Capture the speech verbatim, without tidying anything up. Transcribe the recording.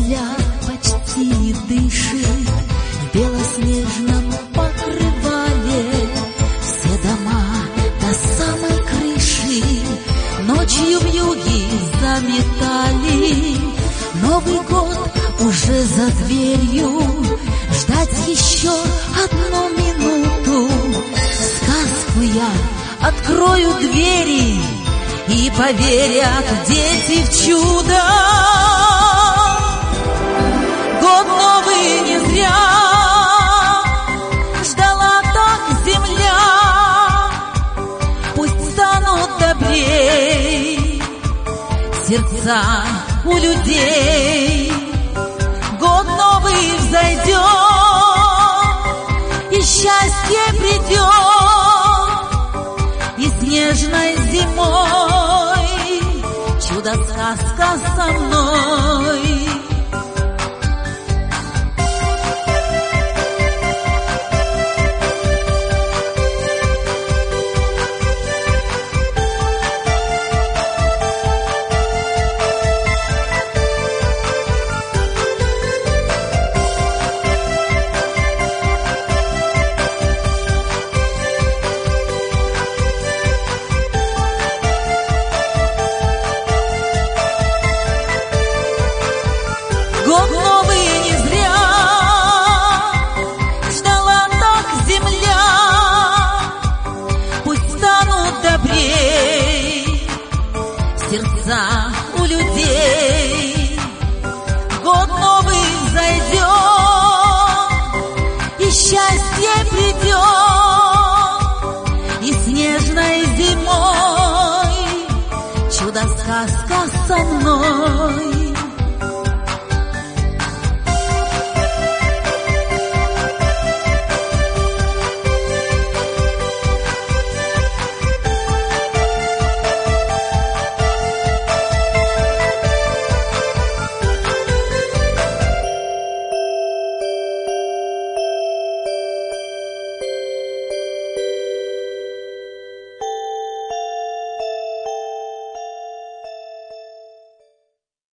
земля почти дышит в белоснежном покрывале. Все дома до самой крыши ночью вьюги заметали. Новый год уже за дверью, ждать еще одну минуту. Сказку я открою двери, и поверят дети в чудо. Год новый не зря ждала так земля. Пусть станут добрей сердца у людей. Год новый взойдет, и счастье придет, и снежной зимой чудо-сказка со мной.